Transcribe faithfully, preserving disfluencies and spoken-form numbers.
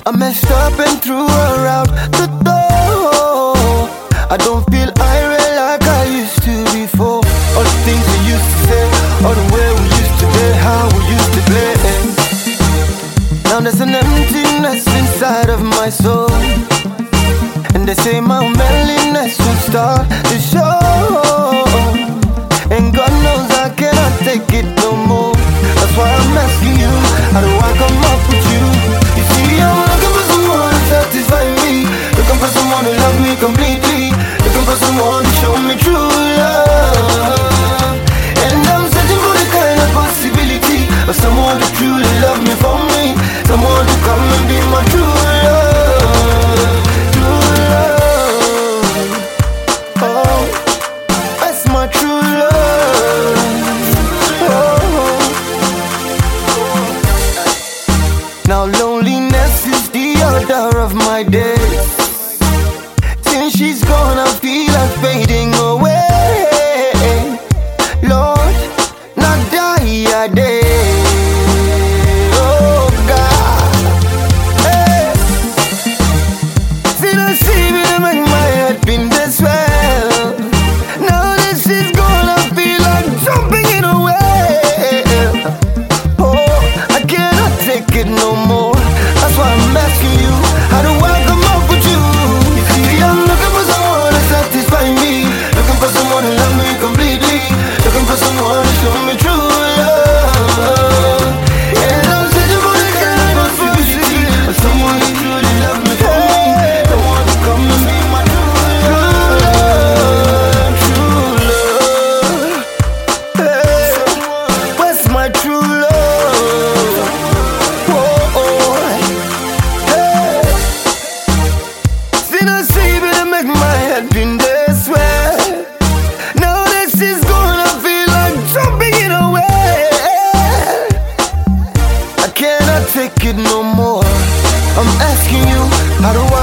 I messed up and threw her out the door. I don't feel irate like I used to before. All the things we used to say, all the way we used to be, how we used to play. Now there's an emptiness inside of my soul, and they say my loneliness will start to show. And God knows I cannot take it no more. That's why I'm asking you, how do I come up with you? You see, I'm looking for someone to satisfy me, looking for someone to love me completely, looking for someone to show me true love. And I'm searching for the kind of possibility of someone to truly love me for me, someone to come and be my true love, true love. Oh, that's my true love. Now loneliness is the order of my days. Since she's gone I feel like fading away. Lord, not die a day. Oh God, hey. See the sea will make my head been this well. Now that she's gone I feel like jumping in a well. Oh, I cannot take it no more. That's why I'm asking you, how do I come up with you? You see, I'm looking for someone to satisfy me, looking for someone to love me completely, looking for someone to show me true love. And I'm searching for the kind of possibility of someone to truly love me for me, someone to come and be my true love, true love. Hey, where's my true love? Make my head been this way. Now that she's gone I feel like jumping in a well. I cannot take it no more. I'm asking you, how do